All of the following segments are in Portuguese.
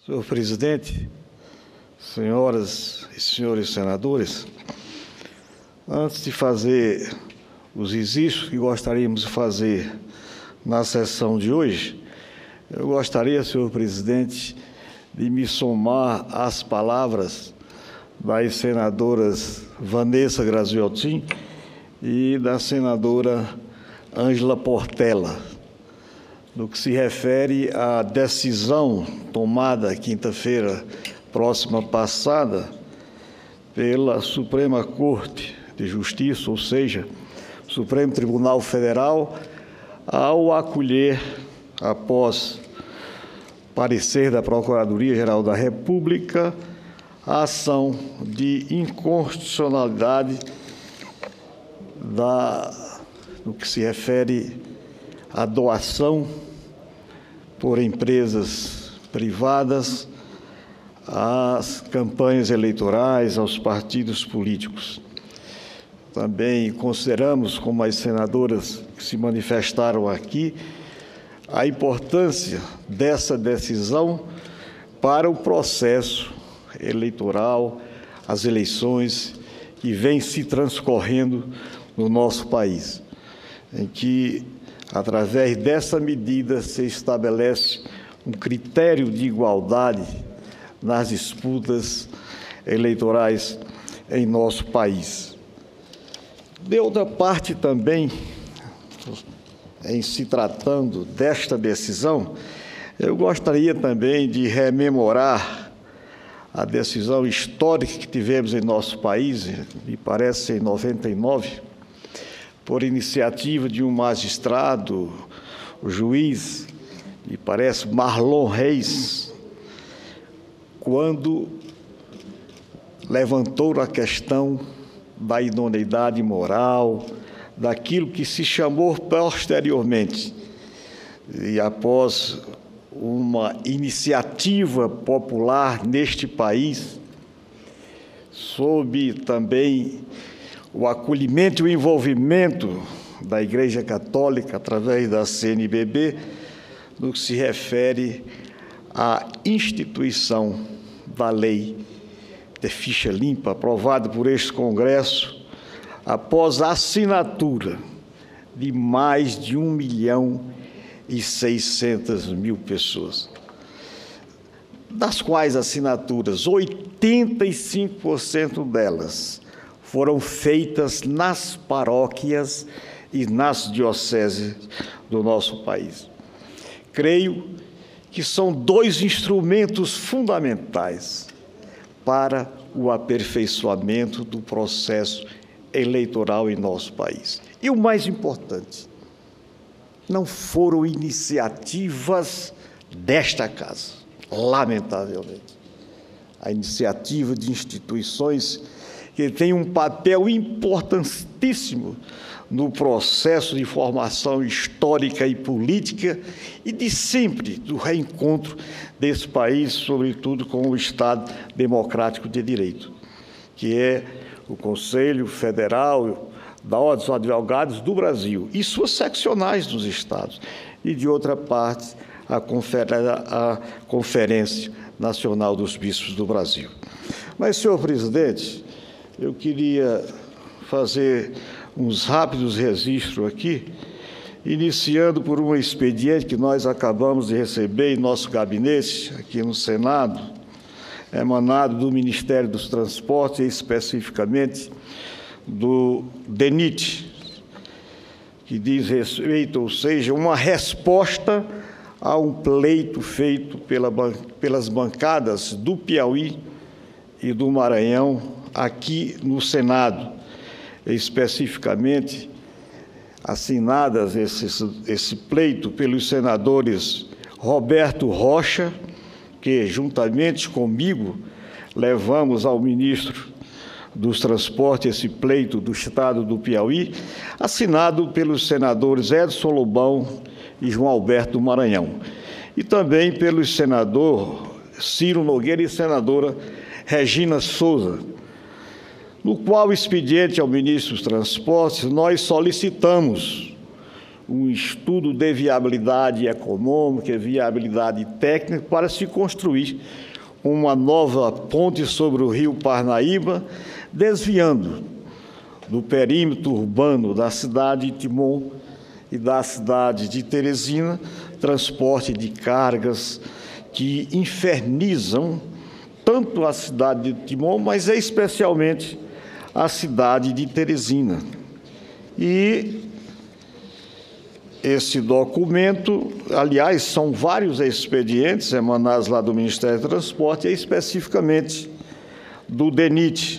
Senhor presidente, senhoras e senhores senadores, antes de fazer os registros que gostaríamos de fazer na sessão de hoje, eu gostaria, senhor presidente, de me somar às palavras das senadoras Vanessa Graziotin e da senadora Ângela Portela, no que se refere à decisão tomada quinta-feira próxima passada pela Suprema Corte de Justiça, ou seja, Supremo Tribunal Federal, ao acolher, após parecer da Procuradoria-Geral da República, a ação de inconstitucionalidade no que se refere à doação por empresas privadas às campanhas eleitorais, aos partidos políticos. Também consideramos, como as senadoras que se manifestaram aqui, a importância dessa decisão para o processo eleitoral, as eleições que vêm se transcorrendo no nosso país, em que, através dessa medida, se estabelece um critério de igualdade nas disputas eleitorais em nosso país. De outra parte, também, em se tratando desta decisão, eu gostaria também de rememorar a decisão histórica que tivemos em nosso país, me parece em 99, por iniciativa de um magistrado, o juiz, me parece Marlon Reis, quando levantou a questão da idoneidade moral, daquilo que se chamou posteriormente, e após uma iniciativa popular neste país, sob também o acolhimento e o envolvimento da Igreja Católica através da CNBB, no que se refere à instituição da lei de ficha limpa, aprovada por este Congresso, após a assinatura de mais de 1.600.000 pessoas, das quais assinaturas, 85% delas foram feitas nas paróquias e nas dioceses do nosso país. Creio que são dois instrumentos fundamentais para o aperfeiçoamento do processo eleitoral em nosso país. E o mais importante, não foram iniciativas desta casa, lamentavelmente. A iniciativa de instituições que têm um papel importantíssimo no processo de formação histórica e política e de sempre do reencontro desse país, sobretudo com o Estado Democrático de Direito, que é o Conselho Federal da Ordem dos Advogados do Brasil e suas seccionais nos estados, e, de outra parte, a Conferência Nacional dos Bispos do Brasil. Mas, senhor presidente, eu queria fazer uns rápidos registros aqui, iniciando por um expediente que nós acabamos de receber em nosso gabinete, aqui no Senado, emanado do Ministério dos Transportes, e especificamente do DENIT, que diz respeito, ou seja, uma resposta a um pleito feito pelas bancadas do Piauí e do Maranhão aqui no Senado, especificamente assinadas esse pleito pelos senadores Roberto Rocha, que juntamente comigo levamos ao ministro dos Transportes esse pleito do Estado do Piauí, assinado pelos senadores Edson Lobão e João Alberto do Maranhão, e também pelo senador Ciro Nogueira e senadora Regina Souza, no qual expediente ao ministro dos Transportes nós solicitamos um estudo de viabilidade econômica e viabilidade técnica para se construir uma nova ponte sobre o rio Parnaíba, desviando do perímetro urbano da cidade de Timon e da cidade de Teresina, transporte de cargas que infernizam tanto a cidade de Timon, mas especialmente a cidade de Teresina. E esse documento, aliás, são vários expedientes emanados lá do Ministério do Transporte, e especificamente do DENIT,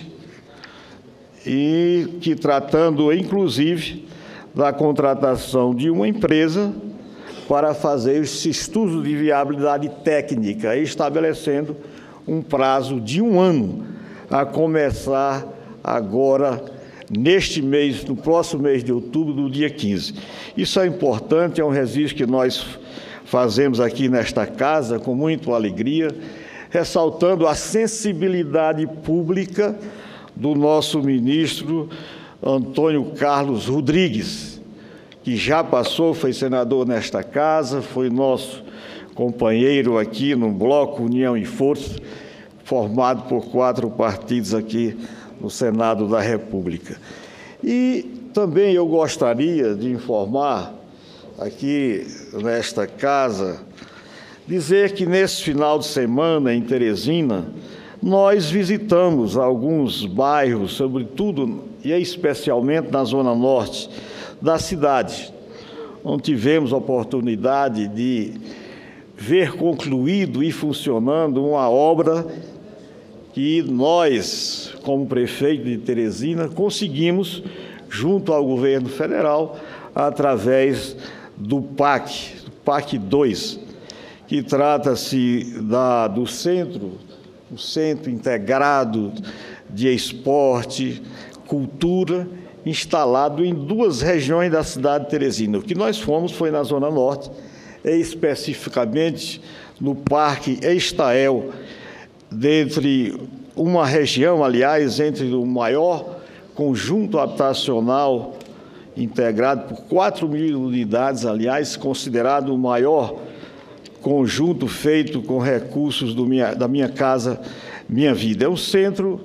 e que tratando, inclusive, da contratação de uma empresa para fazer esse estudo de viabilidade técnica, estabelecendo um prazo de 1 ano, a começar agora, neste mês, no próximo mês de outubro, do dia 15. Isso é importante, é um registro que nós fazemos aqui nesta casa, com muita alegria, ressaltando a sensibilidade pública do nosso ministro Antônio Carlos Rodrigues, que já passou, foi senador nesta casa, foi nosso companheiro aqui no Bloco União e Força, formado por 4 partidos aqui no Senado da República. E também eu gostaria de informar aqui nesta casa, dizer que nesse final de semana em Teresina, nós visitamos alguns bairros, sobretudo e especialmente na zona norte da cidade, onde tivemos a oportunidade de ver concluído e funcionando uma obra que nós, como prefeito de Teresina, conseguimos, junto ao governo federal, através do PAC 2, que trata-se do centro integrado de esporte, cultura, instalado em 2 regiões da cidade de Teresina. O que nós fomos foi na Zona Norte, especificamente no Parque Estael, dentre uma região, aliás, entre o maior conjunto habitacional integrado por 4.000 unidades, aliás, considerado o maior conjunto feito com recursos da Minha Casa Minha Vida. É um centro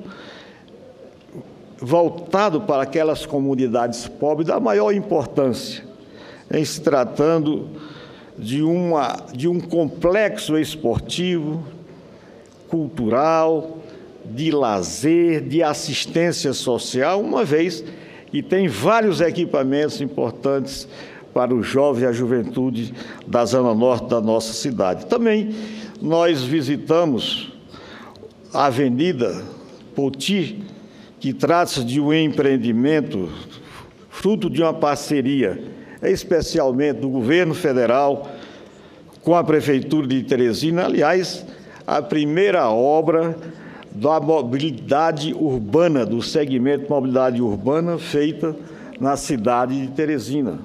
voltado para aquelas comunidades pobres da maior importância, em se tratando de um complexo esportivo, cultural, de lazer, de assistência social, uma vez que tem vários equipamentos importantes para os jovens e a juventude da zona norte da nossa cidade. Também nós visitamos a Avenida Poti, que trata-se de um empreendimento fruto de uma parceria, especialmente do governo federal com a Prefeitura de Teresina, aliás, a primeira obra da mobilidade urbana, do segmento de mobilidade urbana feita na cidade de Teresina.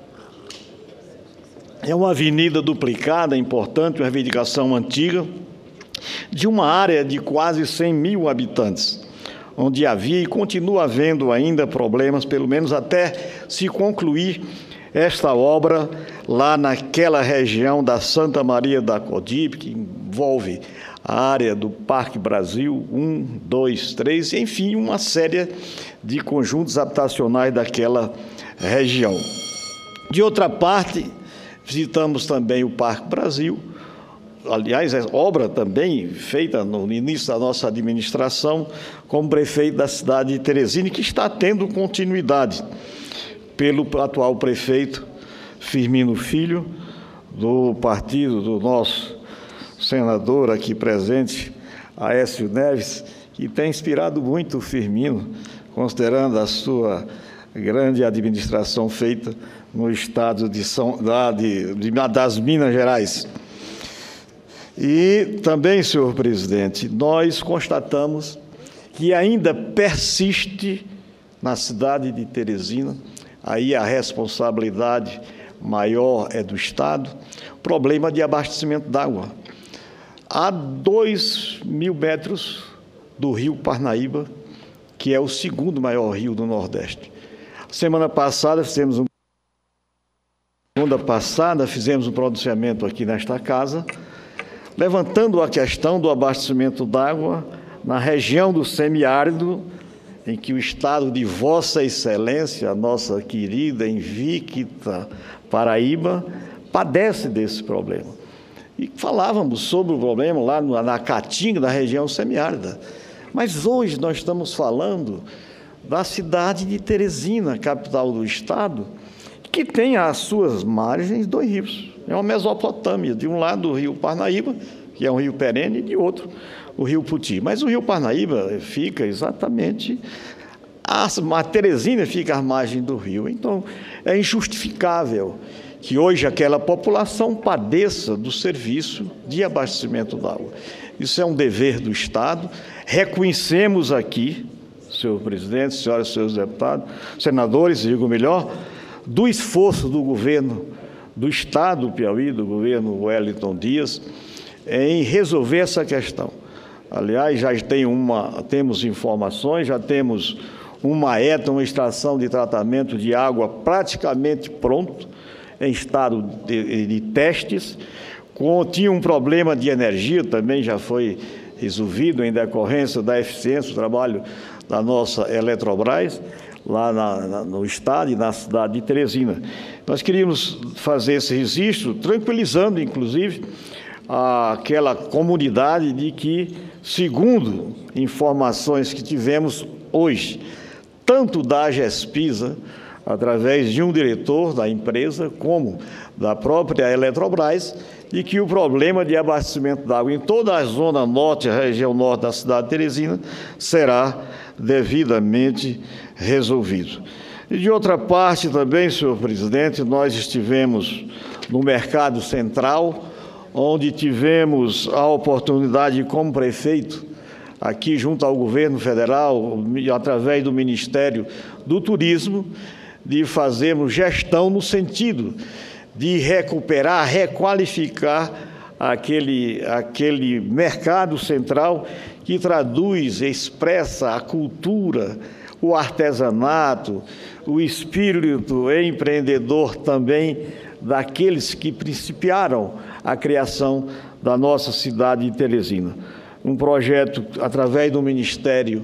É uma avenida duplicada, importante, uma reivindicação antiga, de uma área de quase 100.000 habitantes, onde havia e continua havendo ainda problemas, pelo menos até se concluir esta obra lá naquela região da Santa Maria da Codipe, que envolve a área do Parque Brasil 1, 2, 3, enfim, uma série de conjuntos habitacionais daquela região. De outra parte, visitamos também o Parque Brasil, aliás, é obra também feita no início da nossa administração como prefeito da cidade de Teresina, que está tendo continuidade pelo atual prefeito Firmino Filho, do partido do nosso senador aqui presente, Aécio Neves, que tem inspirado muito o Firmino, considerando a sua grande administração feita no estado das Minas Gerais. E também, senhor presidente, nós constatamos que ainda persiste na cidade de Teresina, aí a responsabilidade maior é do Estado, problema de abastecimento d'água. A 2.000 metros do rio Parnaíba, que é o 2º maior rio do Nordeste. Semana passada fizemos segunda passada, fizemos um pronunciamento aqui nesta casa, levantando a questão do abastecimento d'água na região do semiárido, em que o estado de Vossa Excelência, a nossa querida, invicta Paraíba, padece desse problema. E falávamos sobre o problema lá na Caatinga, da região semiárida. Mas hoje nós estamos falando da cidade de Teresina, capital do estado, que tem às suas margens 2 rios. É uma Mesopotâmia, de um lado o rio Parnaíba, que é um rio perene, e de outro o rio Puti. Mas o rio Parnaíba fica exatamente... A Teresina fica à margem do rio. Então, é injustificável que hoje aquela população padeça do serviço de abastecimento d'água. Isso é um dever do Estado. Reconhecemos aqui, senhor presidente, senhoras e senhores deputados, senadores, digo melhor, do esforço do governo do Estado do Piauí, do governo Wellington Dias, em resolver essa questão. Aliás, temos informações, já temos uma extração de tratamento de água praticamente pronto, em estado de testes. Tinha um problema de energia, também já foi resolvido em decorrência da eficiência do trabalho da nossa Eletrobras, lá no estado e na cidade de Teresina. Nós queríamos fazer esse registro, tranquilizando, inclusive, aquela comunidade de que, segundo informações que tivemos hoje, tanto da Agespisa, através de um diretor da empresa, como da própria Eletrobras, e que o problema de abastecimento d'água em toda a zona norte, a região norte da cidade de Teresina, será devidamente resolvido. E de outra parte também, senhor presidente, nós estivemos no Mercado Central, onde tivemos a oportunidade, como prefeito, aqui junto ao governo federal, através do Ministério do Turismo, de fazermos gestão no sentido de recuperar, requalificar aquele mercado central que traduz, expressa a cultura, o artesanato, o espírito empreendedor também daqueles que principiaram a criação da nossa cidade de Teresina. Um projeto através do Ministério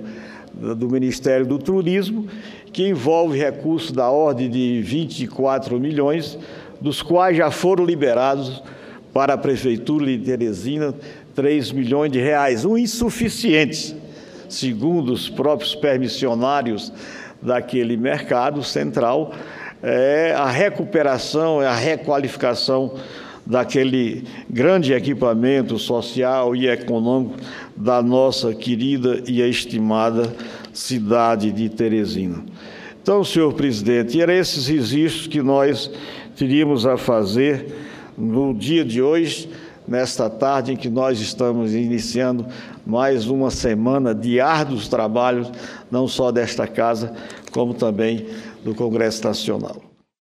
do Turismo, que envolve recursos da ordem de 24 milhões, dos quais já foram liberados para a Prefeitura de Teresina 3 milhões de reais, um insuficiente, segundo os próprios permissionários daquele mercado central, a recuperação, a requalificação daquele grande equipamento social e econômico da nossa querida e estimada cidade de Teresina. Então, senhor presidente, eram esses registros que nós teríamos a fazer no dia de hoje, nesta tarde em que nós estamos iniciando mais uma semana de árduos trabalhos, não só desta casa, como também do Congresso Nacional.